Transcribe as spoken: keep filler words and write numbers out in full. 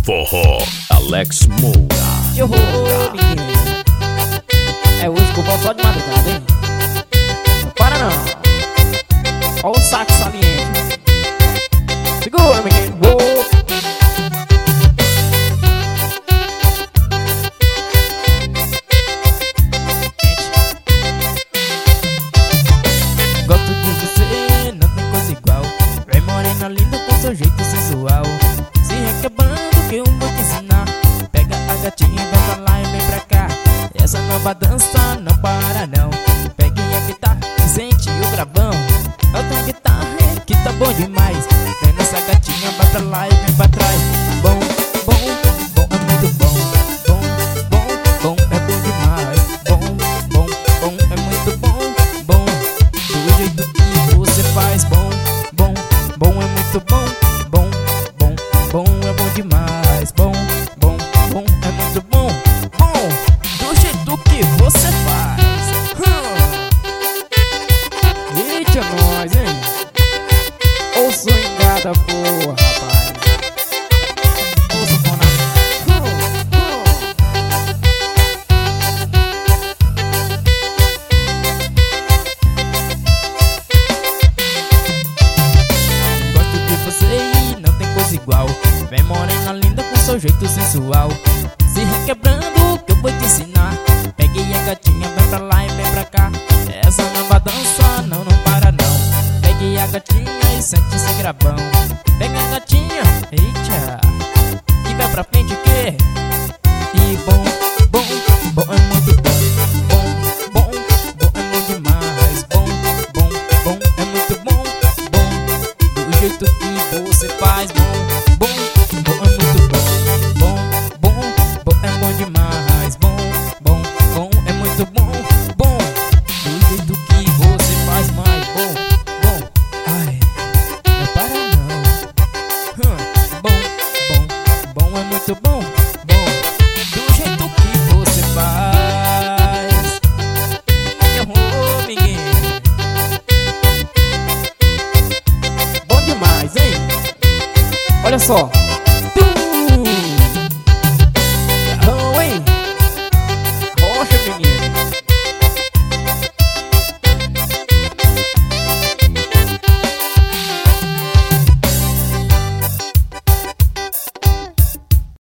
Forró, Alex Moura. Eu vou, menino. É hoje que eu vou só de madrugada, hein? Não para não. Olha o saco saliente. Segura, menino. Vou. Gosto de você, não tem coisa igual. Vem morena linda com seu jeito sensual. Se requebrando que eu vou te ensinar. Pega a gatinha e vai pra lá e vem pra cá. Essa nova dança não para não. Pegue a guitarra e sente o gravão. Eu tenho guitarra que tá bom demais. Vem nessa gatinha, vai pra lá e vem pra trás. Bom, bom, bom, é muito bom. Bom, bom, bom, é bom demais. Bom, bom, bom, é muito bom. Bom, do jeito que você faz. Bom, bom, bom, é muito bom. Bom, bom, bom, é bom demais. Bom, bom, bom, é muito bom. Bom, do jeito que você faz. hum. Eita, nós, hein? Ô swingada, porra, rapaz. Ô sanfona. hum, hum. Gosto de você e não tem coisa igual. Vem morena linda com seu jeito sensual. Se requebrando que eu vou te ensinar. Pegue a gatinha, vem pra lá e vem pra cá. Essa nova dança não, não para não. Pegue a gatinha e sente esse gravão. Pega a gatinha, eita, e vai pra frente que e bom, bom, bom é muito bom. Bom, bom, bom é muito demais. Bom, bom, bom é muito bom. Bom, do jeito que você faz. Bom, bom, bom é muito bom. Bom, bom, bom é bom demais. Bom, bom, bom é muito bom. Bom, do jeito que você faz mais. Bom, bom, ai, não para não. hum, Bom, bom, bom é muito bom. Bom, do jeito que você faz. Eu vou, menino. Bom demais, hein? Olha só.